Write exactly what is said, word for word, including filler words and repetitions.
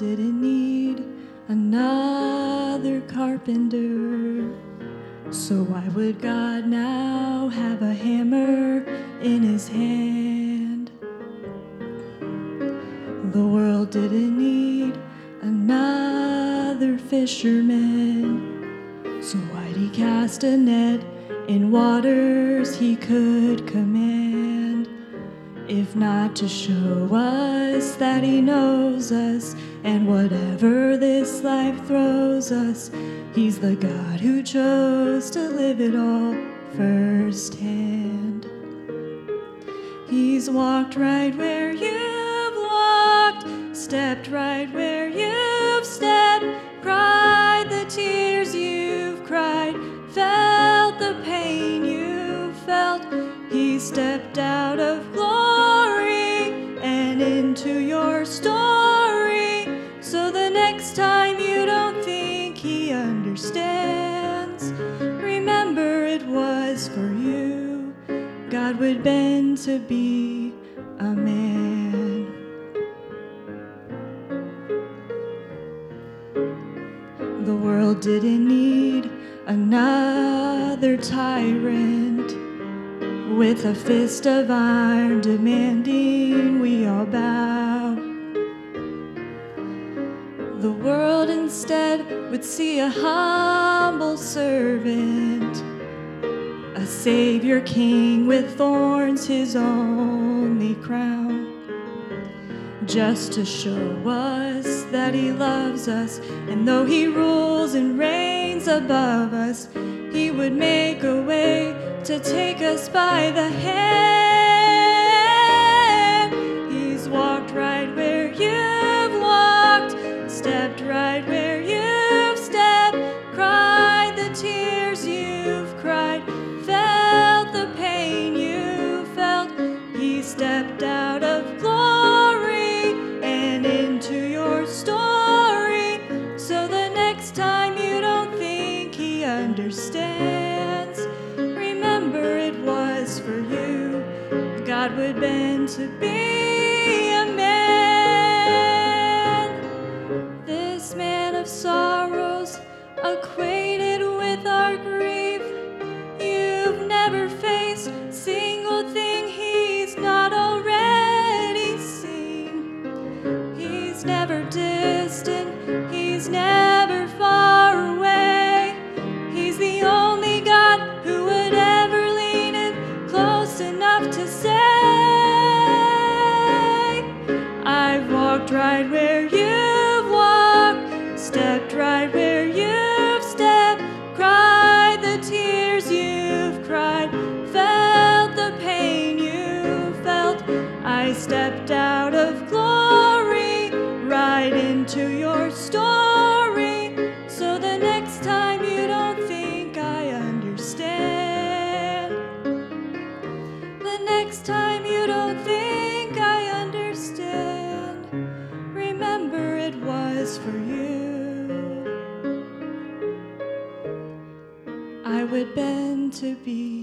didn't need another carpenter. So why would God now have a hammer in his hand? The world didn't need another fisherman. So why'd he cast a net in waters he could command? If not to show us that he knows us, and whatever this life throws us, he's the God who chose to live it all firsthand. He's walked right where you've walked, stepped right where you've stepped, cried the tears you've cried, felt the pain you've felt. He stepped out of glory and into your story, so the next time you don't think he understands, remember it was for you God would bend to be a man. The world didn't need another tyrant with a fist of iron demanding we all bow. The world instead would see a humble servant, a savior king with thorns his only crown, just to show us that he loves us, and though he rules and reigns above us, he would make a way to take us by the hand. He's walked right where you've walked, stepped right where you've stepped, cried the tears you've cried, felt the pain you felt. He stepped out of glory and into your story, so the next time you don't think he understands, remember it was for you God would bend to be a man. This man of sorrows, acquainted with our grief, you've never faced a single thing he's not already seen. He's never distant, he's never far away. He's the only God who would ever lean in close enough to say, I've walked right where you've walked, stepped right where you've stepped, cried the tears you've cried, felt the pain you felt. I stepped out of glory right into your story, so the next time you don't think I understand, the next time you don't think I understand, remember it was for you I would bend to be